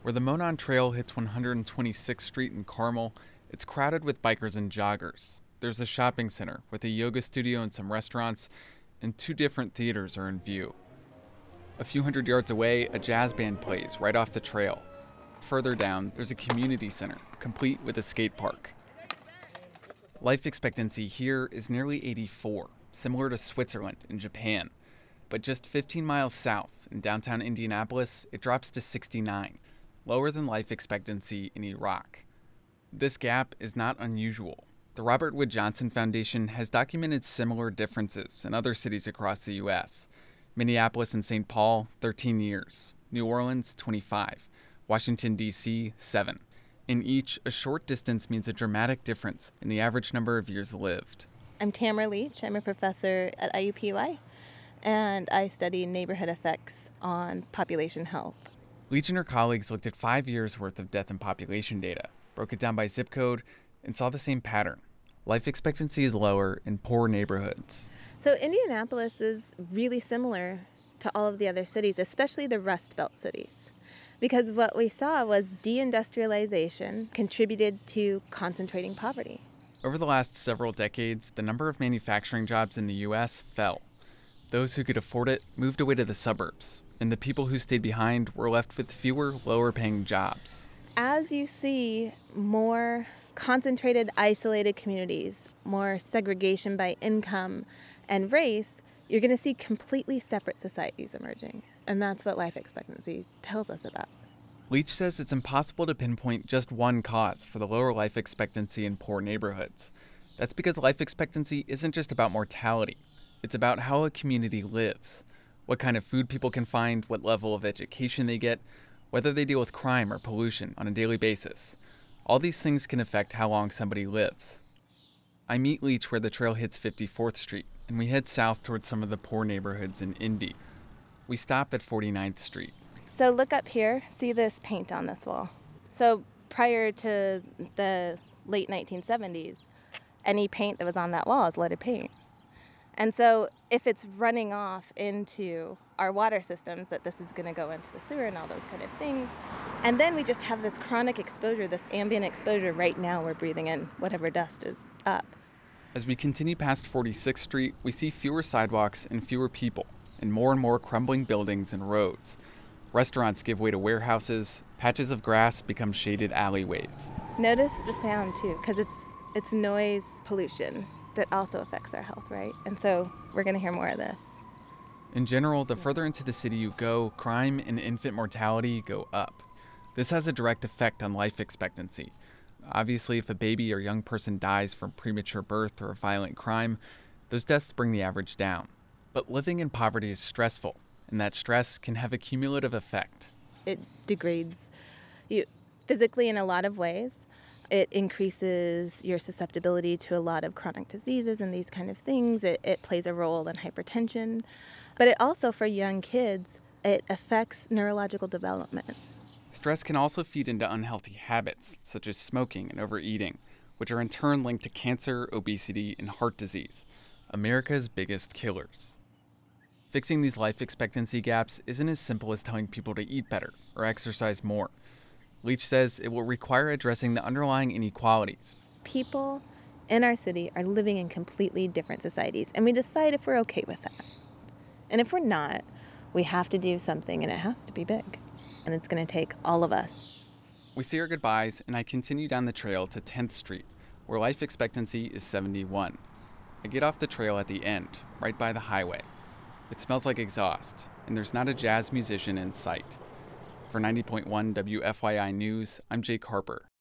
Where the Monon Trail hits 126th Street in Carmel, it's crowded with bikers and joggers. There's a shopping center with a yoga studio and some restaurants, and two different theaters are in view. A few hundred yards away, a jazz band plays right off the trail. Further down, there's a community center, complete with a skate park. Life expectancy here is nearly 84, similar to Switzerland and Japan. But just 15 miles south, in downtown Indianapolis, it drops to 69, lower than life expectancy in Iraq. This gap is not unusual. The Robert Wood Johnson Foundation has documented similar differences in other cities across the U.S. Minneapolis and St. Paul, 13 years. New Orleans, 25. Washington, D.C., 7. In each, a short distance means a dramatic difference in the average number of years lived. I'm Tamara Leach. I'm a professor at IUPUI, and I study neighborhood effects on population health. Leach and her colleagues looked at 5 years' worth of death and population data, broke it down by zip code, and saw the same pattern. Life expectancy is lower in poor neighborhoods. So Indianapolis is really similar to all of the other cities, especially the Rust Belt cities, because what we saw was deindustrialization contributed to concentrating poverty. Over the last several decades, the number of manufacturing jobs in the U.S. fell. Those who could afford it moved away to the suburbs, and the people who stayed behind were left with fewer, lower-paying jobs. As you see more concentrated, isolated communities, more segregation by income and race, you're going to see completely separate societies emerging. And that's what life expectancy tells us about. Leach says it's impossible to pinpoint just one cause for the lower life expectancy in poor neighborhoods. That's because life expectancy isn't just about mortality. It's about how a community lives, what kind of food people can find, what level of education they get, whether they deal with crime or pollution on a daily basis. All these things can affect how long somebody lives. I meet Leach where the trail hits 54th Street, and we head south towards some of the poor neighborhoods in Indy. We stop at 49th Street. So look up here, see this paint on this wall. So prior to the late 1970s, any paint that was on that wall is leaded paint. And so if it's running off into our water systems, that this is going to go into the sewer and all those kind of things. And then we just have this chronic exposure, this ambient exposure right now we're breathing in whatever dust is up. As we continue past 46th Street, we see fewer sidewalks and fewer people, and more crumbling buildings and roads. Restaurants give way to warehouses, patches of grass become shaded alleyways. Notice the sound too, because it's noise pollution that also affects our health, right? And so we're going to hear more of this. In general, the further into the city you go, crime and infant mortality go up. This has a direct effect on life expectancy. Obviously, if a baby or young person dies from premature birth or a violent crime, those deaths bring the average down. But living in poverty is stressful, and that stress can have a cumulative effect. It degrades you physically in a lot of ways. It increases your susceptibility to a lot of chronic diseases and these kind of things. It plays a role in hypertension. But it also, for young kids, it affects neurological development. Stress can also feed into unhealthy habits, such as smoking and overeating, which are in turn linked to cancer, obesity, and heart disease, America's biggest killers. Fixing these life expectancy gaps isn't as simple as telling people to eat better or exercise more. Leach says it will require addressing the underlying inequalities. People in our city are living in completely different societies, and we decide if we're okay with that. And if we're not, we have to do something, and it has to be big. And it's going to take all of us. We say our goodbyes, and I continue down the trail to 10th Street, where life expectancy is 71. I get off the trail at the end, right by the highway. It smells like exhaust, and there's not a jazz musician in sight. For 90.1 WFYI News, I'm Jake Harper.